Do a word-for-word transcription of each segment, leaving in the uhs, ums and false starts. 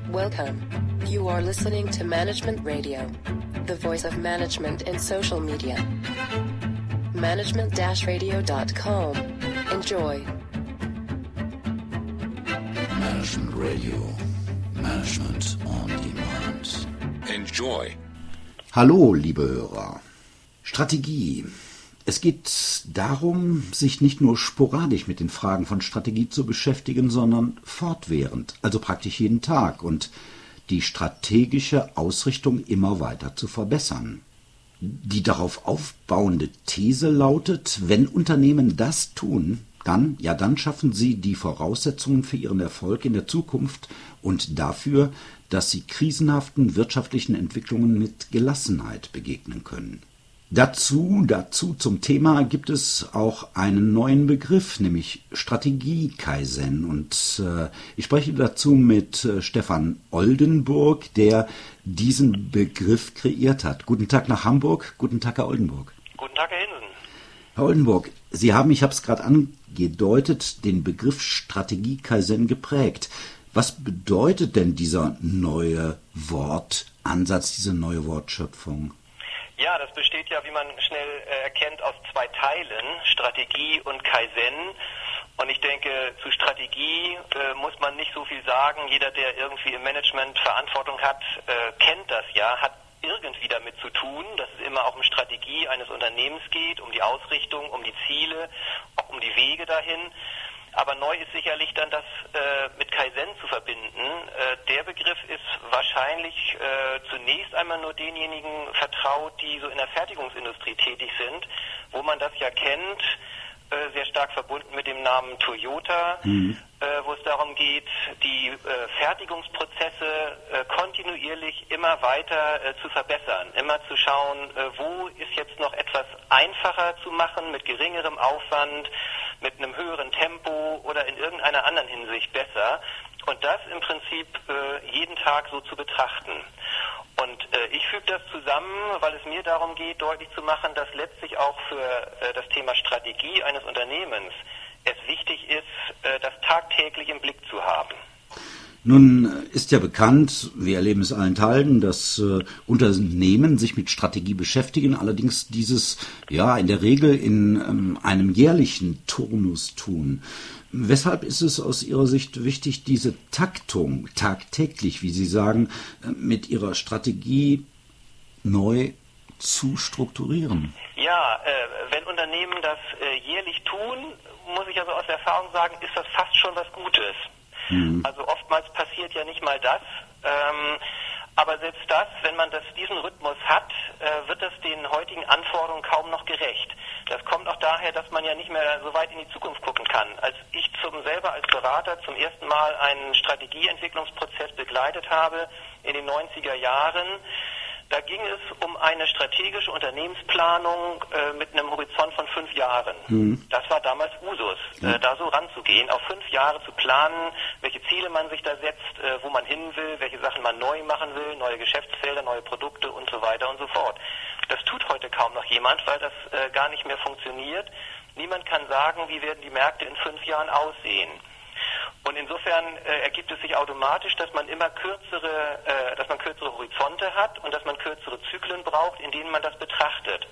Welcome. You are listening to Management Radio, the voice of management in social media. management dash radio dot com. Enjoy. Management Radio. Management on Demand. Enjoy. Hallo, liebe Hörer. Strategie. Es geht darum, sich nicht nur sporadisch mit den Fragen von Strategie zu beschäftigen, sondern fortwährend, also praktisch jeden Tag, und die strategische Ausrichtung immer weiter zu verbessern. Die darauf aufbauende These lautet, wenn Unternehmen das tun, dann, ja dann schaffen sie die Voraussetzungen für ihren Erfolg in der Zukunft und dafür, dass sie krisenhaften wirtschaftlichen Entwicklungen mit Gelassenheit begegnen können. Dazu, dazu zum Thema gibt es auch einen neuen Begriff, nämlich Strategie-Kaizen. Und äh, ich spreche dazu mit äh, Stefan Oldenburg, der diesen Begriff kreiert hat. Guten Tag nach Hamburg, guten Tag, Herr Oldenburg. Guten Tag, Herr Hinsen. Herr Oldenburg, Sie haben, ich habe es gerade angedeutet, den Begriff Strategie-Kaizen geprägt. Was bedeutet denn dieser neue Wortansatz, diese neue Wortschöpfung? Ja, das besteht ja, wie man schnell äh, erkennt, aus zwei Teilen, Strategie und Kaizen. Und ich denke, zu Strategie äh, muss man nicht so viel sagen. Jeder, der irgendwie im Management Verantwortung hat, äh, kennt das ja, hat irgendwie damit zu tun, dass es immer auch um Strategie eines Unternehmens geht, um die Ausrichtung, um die Ziele, auch um die Wege dahin. Aber neu ist sicherlich dann das äh, mit Kaizen zu verbinden. Äh, der Begriff ist wahrscheinlich äh, zunächst einmal nur denjenigen vertraut, die so in der Fertigungsindustrie tätig sind, wo man das ja kennt, äh, sehr stark verbunden mit dem Namen Toyota, mhm. äh, wo es darum geht, die äh, Fertigungsprozesse äh, kontinuierlich immer weiter äh, zu verbessern, immer zu schauen, äh, wo ist jetzt noch etwas einfacher zu machen, mit geringerem Aufwand, mit einem höheren Tempo oder in irgendeiner anderen Hinsicht besser, und das im Prinzip äh, jeden Tag so zu betrachten. Und äh, ich füge das zusammen, weil es mir darum geht, deutlich zu machen, dass letztlich auch für äh, das Thema Strategie eines Unternehmens es wichtig ist, äh, das tagtäglich im Blick zu haben. Nun ist ja bekannt, wir erleben es allenthalben, dass äh, Unternehmen sich mit Strategie beschäftigen, allerdings dieses ja in der Regel in ähm, einem jährlichen Turnus tun. Weshalb ist es aus Ihrer Sicht wichtig, diese Taktung tagtäglich, wie Sie sagen, äh, mit Ihrer Strategie neu zu strukturieren? Ja, äh, wenn Unternehmen das äh, jährlich tun, muss ich also aus Erfahrung sagen, ist das fast schon was Gutes. Also oftmals passiert ja nicht mal das, ähm, aber selbst das, wenn man das, diesen Rhythmus hat, äh, wird das den heutigen Anforderungen kaum noch gerecht. Das kommt auch daher, dass man ja nicht mehr so weit in die Zukunft gucken kann. Als ich zum, selber als Berater zum ersten Mal einen Strategieentwicklungsprozess begleitet habe in den neunziger Jahren, da ging es um eine strategische Unternehmensplanung äh, mit einem Horizont von fünf Jahren. Mhm. Das war damals Usus, äh, da so ranzugehen, auf fünf Jahre zu planen, welche Ziele man sich da setzt, äh, wo man hin will, welche Sachen man neu machen will, neue Geschäftsfelder, neue Produkte und so weiter und so fort. Das tut heute kaum noch jemand, weil das äh, gar nicht mehr funktioniert. Niemand kann sagen, wie werden die Märkte in fünf Jahren aussehen. Und insofern äh, ergibt es sich automatisch, dass man immer kürzere, äh, dass man kürzere Horizonte hat und dass man kürzere Zyklen braucht, in denen man das betrachtet.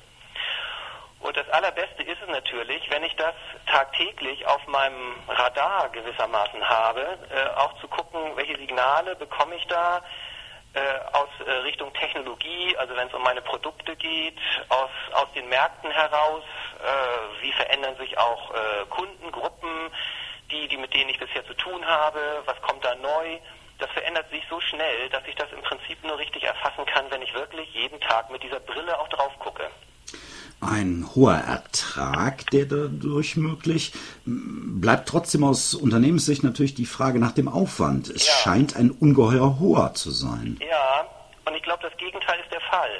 Und das Allerbeste ist es natürlich, wenn ich das tagtäglich auf meinem Radar gewissermaßen habe, äh, auch zu gucken, welche Signale bekomme ich da äh, aus äh, Richtung Technologie, also wenn es um meine Produkte geht, aus, aus den Märkten heraus, äh, wie verändern sich auch äh, Kundengruppen, die, die mit denen ich bisher zu tun habe, was kommt da neu. Das verändert sich so schnell, dass ich das im Prinzip nur richtig erfassen kann, wenn ich wirklich jeden Tag mit dieser Brille auch drauf gucke. Ein hoher Ertrag, der dadurch möglich, bleibt trotzdem aus Unternehmenssicht natürlich die Frage nach dem Aufwand. Es ja. scheint ein ungeheuer hoher zu sein. Ja, und ich glaube, das Gegenteil ist der Fall.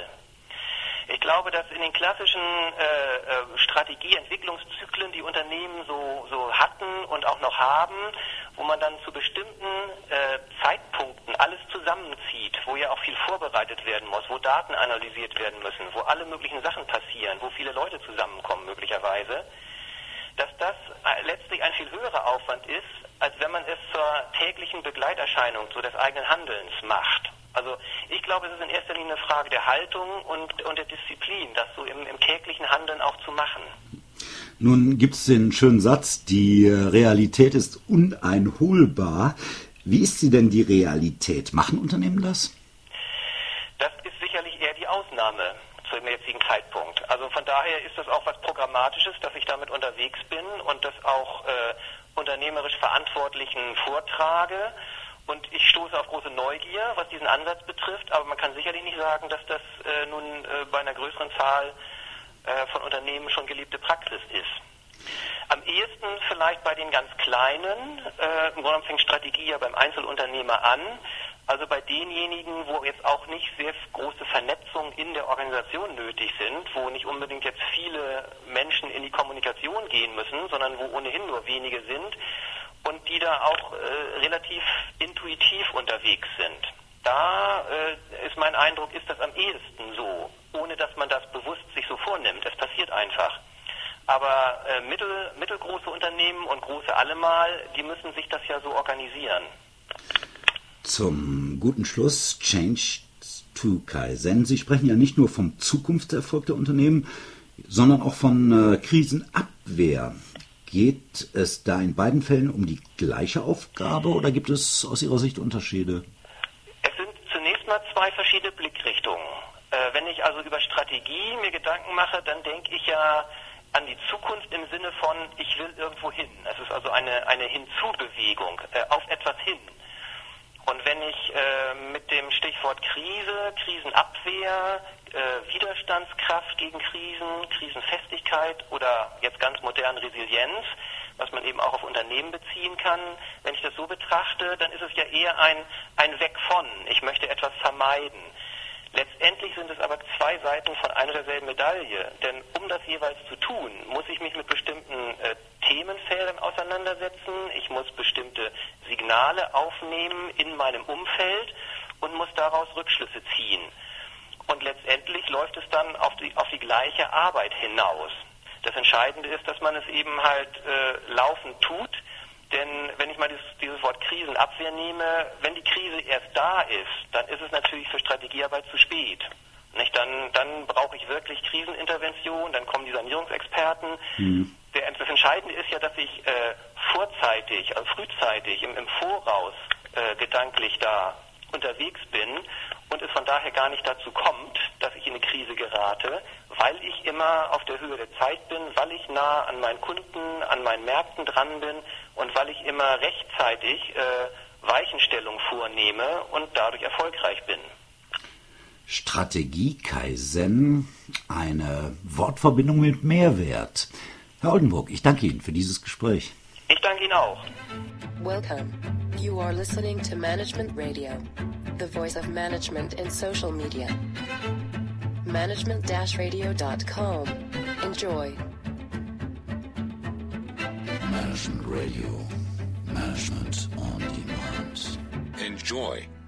Ich glaube, dass in den klassischen äh, äh, Strategieentwicklungszyklen die Unternehmen so, so hatten und auch noch haben, wo man dann zu bestimmten äh, Zeitpunkten alles zusammenzieht, wo ja auch viel vorbereitet werden muss, wo Daten analysiert werden müssen, wo alle möglichen Sachen passieren, wo viele Leute zusammenkommen möglicherweise, dass das letztlich ein viel höherer Aufwand ist, als wenn man es zur zur täglichen Begleiterscheinung, so des eigenen Handelns macht. Also ich glaube, es ist in erster Linie eine Frage der Haltung und, und der Disziplin, das so im, im täglichen Handeln auch zu machen. Nun gibt es den schönen Satz, die Realität ist uneinholbar. Wie ist sie denn, die Realität? Machen Unternehmen das? Das ist sicherlich eher die Ausnahme zum jetzigen Zeitpunkt. Also von daher ist das auch was Programmatisches, dass ich damit unterwegs bin und das auch äh, unternehmerisch Verantwortlichen vortrage. Und ich stoße auf große Neugier, was diesen Ansatz betrifft, aber man kann sicherlich nicht sagen, dass das äh, nun äh, bei einer größeren Zahl äh, von Unternehmen schon gelebte Praxis ist. Am ehesten vielleicht bei den ganz Kleinen, äh, im Grunde fängt Strategie ja beim Einzelunternehmer an, also bei denjenigen, wo jetzt auch nicht sehr große Vernetzungen in der Organisation nötig sind, wo nicht unbedingt jetzt viele Menschen in die Kommunikation gehen müssen, sondern wo ohnehin nur wenige sind und die da auch äh, relativ intuitiv unterwegs sind. Da äh, ist mein Eindruck, ist das am ehesten so, ohne dass man das bewusst sich so vornimmt. Es passiert einfach. Aber äh, mittel, mittelgroße Unternehmen und große allemal, die müssen sich das ja so organisieren. Zum guten Schluss, Change to Kaizen. Sie sprechen ja nicht nur vom Zukunftserfolg der Unternehmen, sondern auch von äh, Krisenabwehr. Geht es da in beiden Fällen um die gleiche Aufgabe oder gibt es aus Ihrer Sicht Unterschiede? Es sind zunächst mal zwei verschiedene Blickrichtungen. Äh, wenn ich also über Strategie mir Gedanken mache, dann denke ich ja an die Zukunft im Sinne von, ich will irgendwo hin. Es ist also eine, eine Hinzubewegung, äh, auf etwas hin. Und wenn ich äh, mit dem Stichwort Krise, Krisenabwehr, äh, Widerstandskraft gegen Krisen, Krisenfestigkeit oder jetzt ganz modern Resilienz, was man eben auch auf Unternehmen beziehen kann, wenn ich das so betrachte, dann ist es ja eher ein, ein Weg von, ich möchte etwas vermeiden. Letztendlich sind es aber zwei Seiten von einer derselben Medaille, denn um das jeweils zu tun, muss ich mich mit bestimmten äh, Themenfeldern auseinandersetzen, ich muss bestimmte Signale aufnehmen in meinem Umfeld und muss daraus Rückschlüsse ziehen. Und letztendlich läuft es dann auf die, auf die gleiche Arbeit hinaus. Das Entscheidende ist, dass man es eben halt äh, laufend tut, denn wenn ich mal dieses, dieses Wort Krisenabwehr nehme, wenn die Krise erst da ist, dann ist es natürlich für Strategiearbeit zu spät. Nicht? Dann, dann brauche ich wirklich Krisenintervention, dann kommen die Sanierungsexperten. Mhm. Der, das Entscheidende ist ja, dass ich äh, vorzeitig, also frühzeitig, im, im Voraus äh, gedanklich da unterwegs bin und es von daher gar nicht dazu kommt, dass ich in eine Krise gerate, weil ich immer auf der Höhe der Zeit bin, weil ich nah an meinen Kunden, an meinen Märkten dran bin und weil ich immer rechtzeitig äh, Weichenstellung vornehme und dadurch erfolgreich bin. Strategie Kaizen, eine Wortverbindung mit Mehrwert. Herr Oldenburg, ich danke Ihnen für dieses Gespräch. Ich danke Ihnen auch. Welcome. You are listening to Management Radio, the voice of management in social media. management dash radio dot com. Enjoy. Management Radio. Management on demand. Enjoy.